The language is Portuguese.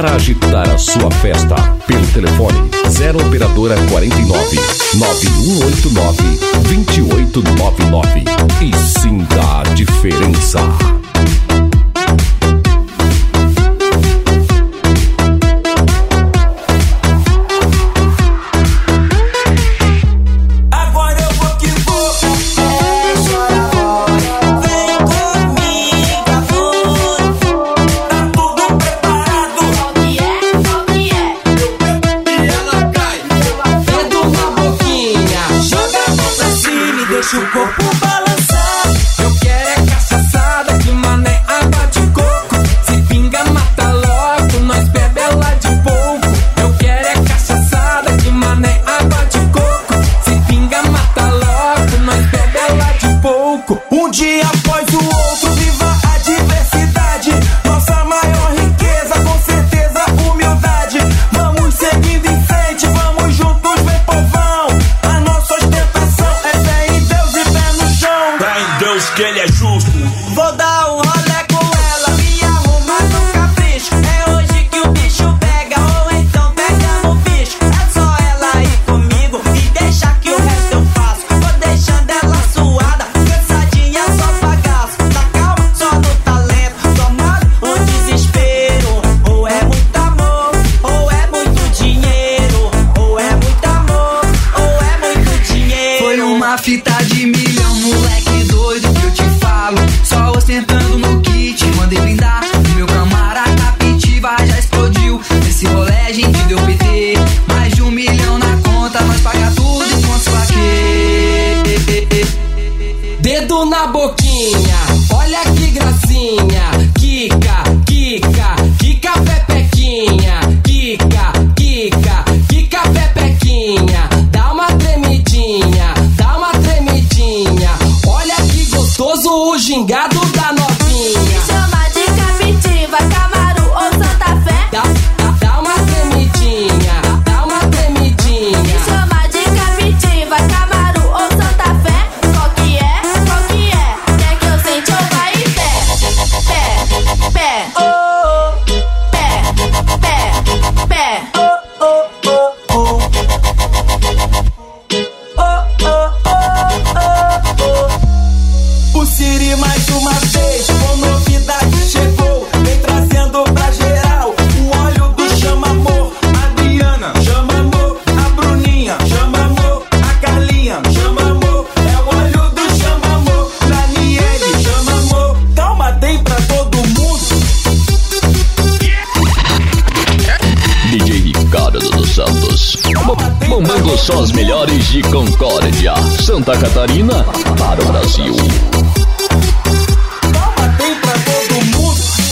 para agitar a sua festa. Pelo telefone 0 operadora 49 9189 2899 e sinta a diferença. Deixa o corpo balançar. Eu quero é cachaçada, que mané água de coco. Se pinga, mata logo, nós bebe ela de pouco. Eu quero é cachaçada, que mané água de coco. Se pinga, mata logo, nós bebe ela de pouco. Um dia após o outro, viva a diversidade. Nossa maior riqueza, com certeza, humildade. Vamos seguindo em frente, vamos juntos, vem povão. A nossa ostentação é fé em Deus e pé no chão. Fé em Deus que ele é justo. Vou dar um rolê com ela, me arrumar no capricho. É hoje que o bicho pega, ou então pega no bicho. É só ela ir comigo e deixar que o resto eu faço. Vou deixando ela suada, cansadinha, só bagaço. Tá calma, só no talento, tomando o desespero. Ou é muito amor, ou é muito dinheiro. Ou é muito amor, ou é muito dinheiro. Foi uma fita de milhão, moleque doido que eu te falo. Só ostentando no kit, mandei brindar. O meu camarada Captiva já explodiu. Nesse rolê a gente deu PT. Mais de 1 milhão na conta, nós paga tudo enquanto esfaqueia. Dedo na boquinha, olha que gracinha. Kika, Kika, Kika pepequinha. Kika, Kika, Kika pepequinha. Dá uma tremidinha, dá uma tremidinha. Olha que gostoso o gingado da novinha. Chama de Captiva, Camaro ou Santa Fé. Dá uma tremidinha, dá uma tremidinha. Chama de Captiva, Camaro ou Santa Fé. Qual que é? Qual que é? Quer que eu sente ou vai em pé? Pé, pé, oh, pé, pé, pé, oh, oh, oh, oh. O Siri mais uma vez, com novidade chegou. Vem trazendo pra geral o óleo do chama-amor. Adriana, chama-amor. A Bruninha, chama-amor. A Carlinha, chama-amor. É o óleo do chama-amor. Daniele, chama-amor. Calma, tem pra todo mundo. DJ Ricardo dos Santos, bombando só as melhores de Concórdia, Santa Catarina, para o Brasil.